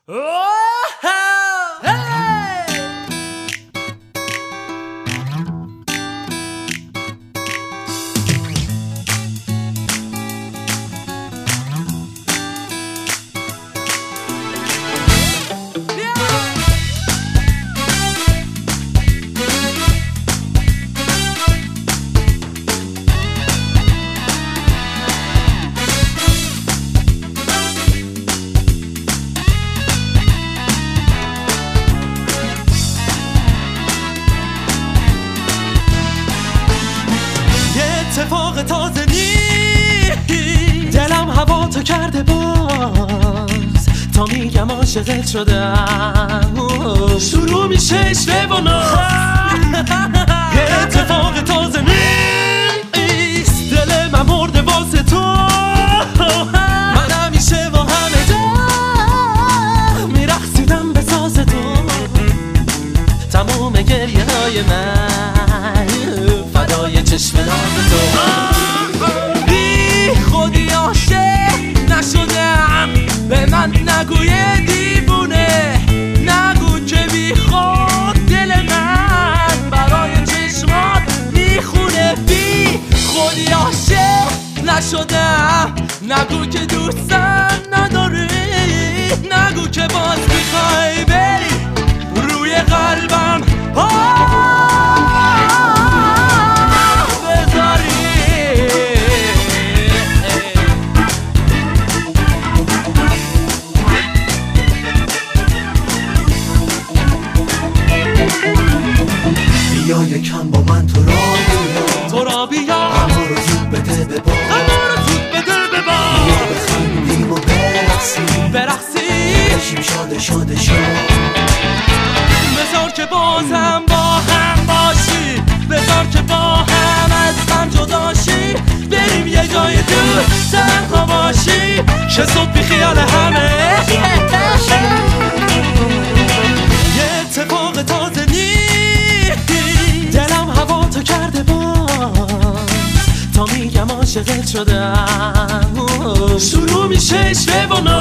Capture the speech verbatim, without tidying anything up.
اتفاق تازه نیست، دلم هوا تو کرده باز، تا میگم عاشقت شدم شروع میشه اشوه و ناز. اتفاق تازه نیست، دل من مرده واسه تو، من همیشه با همه جا میرقصیدم به ساز تو، تموم گریه های من فدای چشم ناز تو. بی خودی عاشق نشدم، به من نگوی دیوونه، نگو که بی خود دل من برای چشمات میخونه. بی خودی عاشق نشدم، نگو که دوستم نداری، نگو که باز میخوای بری روی قلبم بیا یکم با من تو را بیا، تو را بیا، اما رو زود بده به باد، اما رو زود بده به باد. بیا بخندیم و برقصیم برقصیم بشیم شاده شاده شاد. بذار که بازم با هم باشی، بذار که با هم از هم جداشی، بریم یه جای دور تنها باشی، که صبح بی خیال همه یه اتفاق تازه نیست، دلم هوا تو کرده باز، تا میگم عاشقت شدم شروع میشه اشوه و ناز.